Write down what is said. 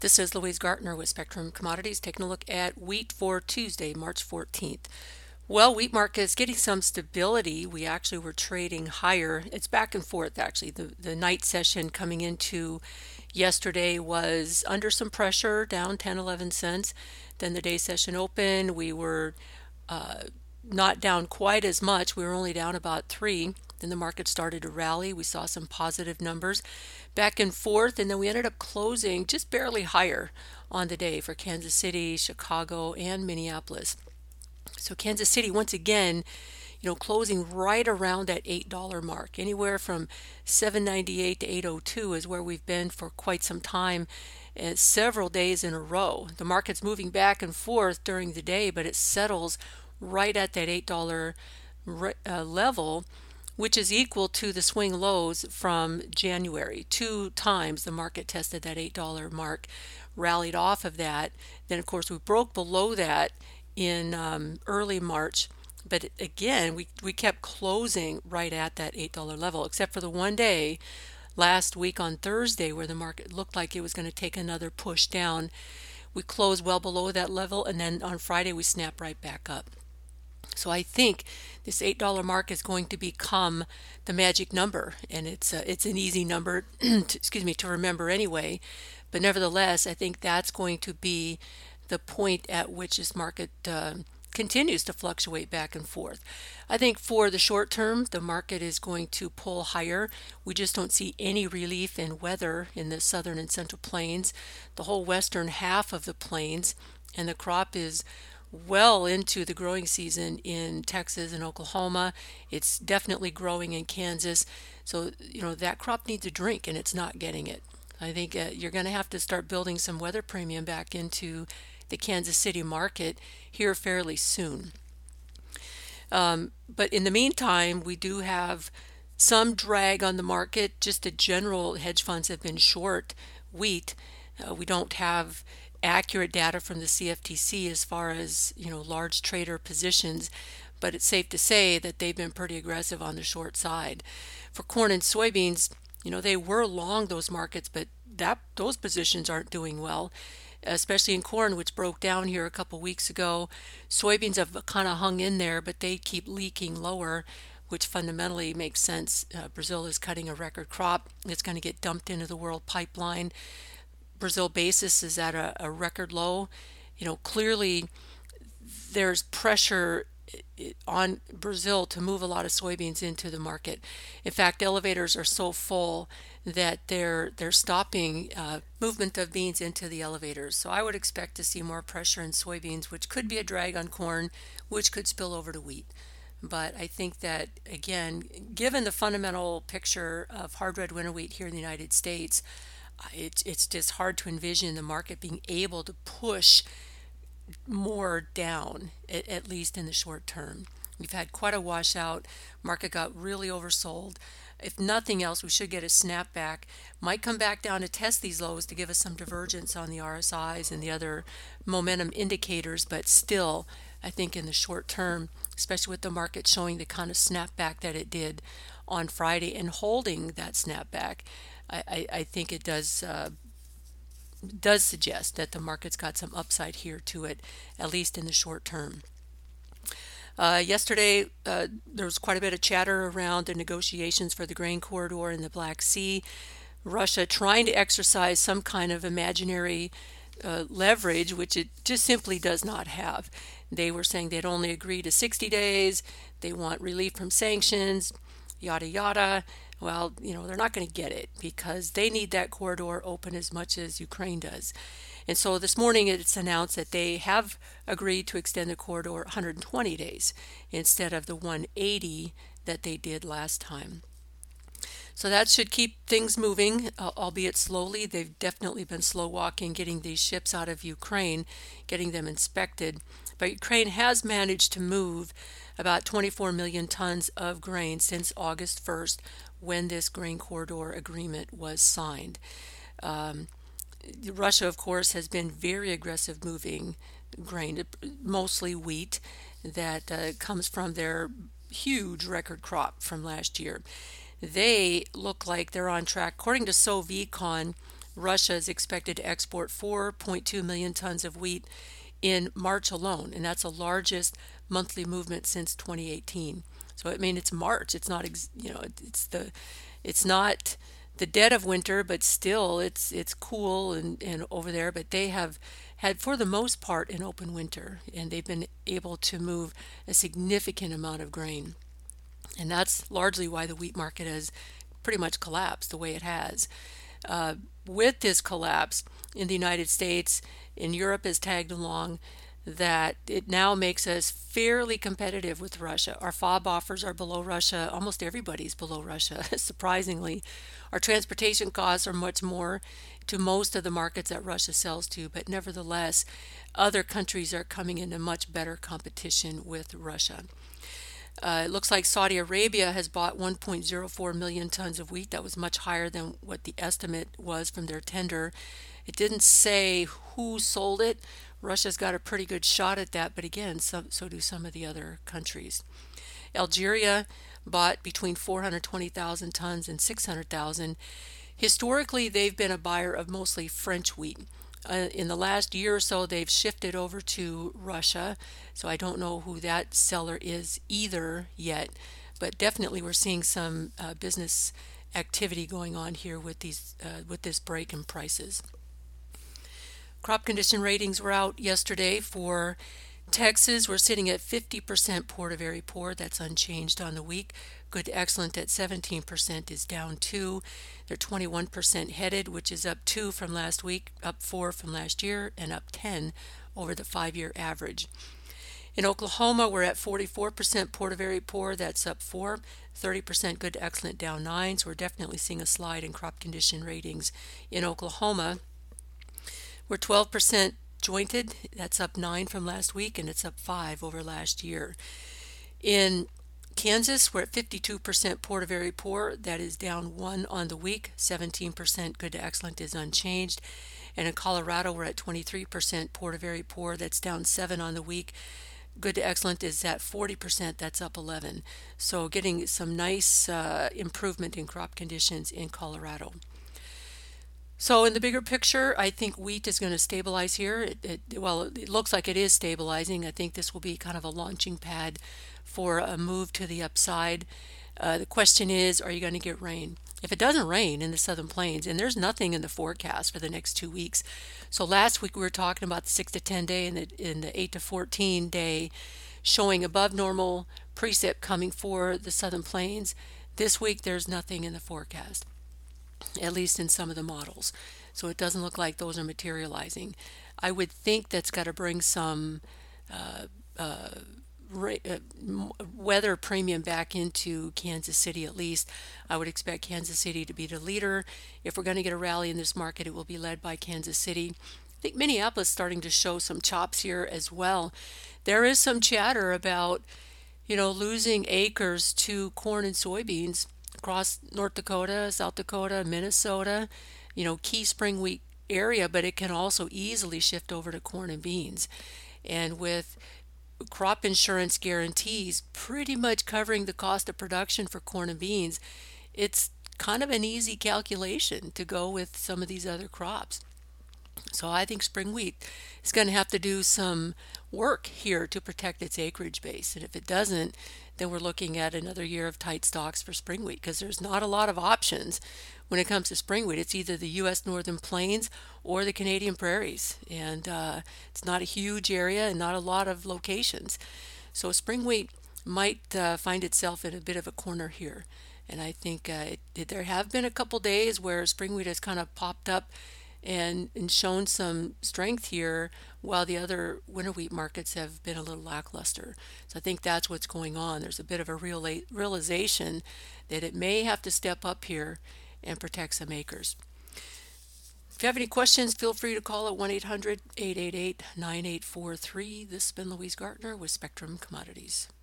This is Louise Gartner with Spectrum Commodities taking a look at wheat for Tuesday, March 14th. Well, wheat market is getting some stability. We actually were trading higher. It's back and forth, actually. The night session coming into yesterday was under some pressure, down 10, 11 cents. Then the day session opened. We were not down quite as much. We were only down about 3. Then the market started to rally. We saw some positive numbers back and forth, and then we ended up closing just barely higher on the day for Kansas City, Chicago, and Minneapolis. So Kansas City, once again, closing right around that $8 mark. Anywhere from 798 to 802 is where we've been for quite some time, several days in a row. The market's moving back and forth during the day, but it settles right at that $8 level, which is equal to the swing lows from January. 2 times the market tested that $8 mark, rallied off of that. Then, of course, we broke below that in early March. But again, we kept closing right at that $8 level, except for the one day last week on Thursday where the market looked like it was going to take another push down. We closed well below that level, and then on Friday we snapped right back up. So I think this $8 mark is going to become the magic number, and it's an easy number to remember anyway. But nevertheless, I think that's going to be the point at which this market continues to fluctuate back and forth. I think for the short term, the market is going to pull higher. We just don't see any relief in weather in the southern and central plains, the whole western half of the plains, and the crop is well into the growing season in Texas and Oklahoma. It's definitely growing in Kansas. So, that crop needs a drink and it's not getting it. I think you're going to have to start building some weather premium back into the Kansas City market here fairly soon. But in the meantime, we do have some drag on the market. Just a general, hedge funds have been short wheat. We don't have accurate data from the CFTC as far as large trader positions, but it's safe to say that they've been pretty aggressive on the short side. For corn and soybeans, they were long those markets, but those positions aren't doing well, especially in corn, which broke down here a couple weeks ago. Soybeans have kind of hung in there, but they keep leaking lower, which fundamentally makes sense. Brazil is cutting a record crop. It's going to get dumped into the world pipeline. Brazil basis is at a record low. Clearly there's pressure on Brazil to move a lot of soybeans into the market. In fact, elevators are so full that they're stopping movement of beans into the elevators. So I would expect to see more pressure in soybeans, which could be a drag on corn, which could spill over to wheat. But I think that, again, given the fundamental picture of hard red winter wheat here in the United States, it's just hard to envision the market being able to push more down, at least in the short term. We've had quite a washout. Market got really oversold. If nothing else, we should get a snapback. Might come back down to test these lows to give us some divergence on the RSIs and the other momentum indicators, but still, I think in the short term, especially with the market showing the kind of snapback that it did on Friday and holding that snapback, I think it does suggest that the market's got some upside here to it, at least in the short term. Yesterday, there was quite a bit of chatter around the negotiations for the grain corridor in the Black Sea. Russia trying to exercise some kind of imaginary leverage, which it just simply does not have. They were saying they'd only agree to 60 days. They want relief from sanctions, yada, yada. Well, they're not going to get it because they need that corridor open as much as Ukraine does. And so this morning it's announced that they have agreed to extend the corridor 120 days instead of the 180 that they did last time. So that should keep things moving, albeit slowly. They've definitely been slow walking getting these ships out of Ukraine, getting them inspected. But Ukraine has managed to move about 24 million tons of grain since August 1st, when this grain corridor agreement was signed. Russia, of course, has been very aggressive moving grain, mostly wheat, that comes from their huge record crop from last year. They look like they're on track, according to Sovecon, Russia is expected to export 4.2 million tons of wheat in March alone, and that's the largest monthly movement since 2018. So I mean, it's March. It's not, it's not the dead of winter, but still, it's cool and over there. But they have had, for the most part, an open winter, and they've been able to move a significant amount of grain, and that's largely why the wheat market has pretty much collapsed the way it has. Uh, with this collapse in the United States, and Europe has tagged along, that it now makes us fairly competitive with Russia. Our FOB offers are below Russia. Almost everybody's below Russia, surprisingly. Our transportation costs are much more to most of the markets that Russia sells to, but nevertheless, other countries are coming into much better competition with Russia. It looks like Saudi Arabia has bought 1.04 million tons of wheat. That was much higher than what the estimate was from their tender. It didn't say who sold it. Russia's got a pretty good shot at that, but again, so do some of the other countries. Algeria bought between 420,000 tons and 600,000. Historically, they've been a buyer of mostly French wheat. In the last year or so, they've shifted over to Russia, so I don't know who that seller is either yet, but definitely we're seeing some business activity going on here with this break in prices. Crop condition ratings were out yesterday for Texas. We're sitting at 50% poor to very poor. That's unchanged on the week. Good to excellent at 17% is down 2. They're 21% headed, which is up 2 from last week, up 4 from last year, and up 10 over the 5-year average. In Oklahoma, we're at 44% poor to very poor. That's up 4. 30% good to excellent, down 9. So we're definitely seeing a slide in crop condition ratings in Oklahoma. We're 12% jointed. That's up 9 from last week, and it's up 5 over last year. In Kansas, we're at 52% poor to very poor. That is down 1 on the week. 17% good to excellent is unchanged. And in Colorado, we're at 23% poor to very poor. That's down 7 on the week. Good to excellent is at 40%. That's up 11. So getting some nice improvement in crop conditions in Colorado. So in the bigger picture, I think wheat is going to stabilize here. It looks like it is stabilizing. I think this will be kind of a launching pad for a move to the upside. The question is, are you going to get rain? If it doesn't rain in the Southern Plains, and there's nothing in the forecast for the next 2 weeks. So last week we were talking about the 6 to 10 day and the 8 to 14 day showing above normal precip coming for the Southern Plains. This week there's nothing in the forecast, at least in some of the models. So it doesn't look like those are materializing. I would think that's got to bring some weather premium back into Kansas City at least. I would expect Kansas City to be the leader. If we're going to get a rally in this market, it will be led by Kansas City. I think Minneapolis is starting to show some chops here as well. There is some chatter about, losing acres to corn and soybeans across North Dakota, South Dakota, Minnesota, key spring wheat area, but it can also easily shift over to corn and beans. And with crop insurance guarantees pretty much covering the cost of production for corn and beans, it's kind of an easy calculation to go with some of these other crops. So I think spring wheat is going to have to do some work here to protect its acreage base. And if it doesn't, then we're looking at another year of tight stocks for spring wheat because there's not a lot of options when it comes to spring wheat. It's either the U.S. Northern Plains or the Canadian prairies. And it's not a huge area and not a lot of locations. So spring wheat might find itself in a bit of a corner here. And I think there have been a couple days where spring wheat has kind of popped up and shown some strength here while the other winter wheat markets have been a little lackluster. So I think that's what's going on. There's a bit of a realization that it may have to step up here and protect some acres. If you have any questions, feel free to call at 1-800-888-9843. This has been Louise Gartner with Spectrum Commodities.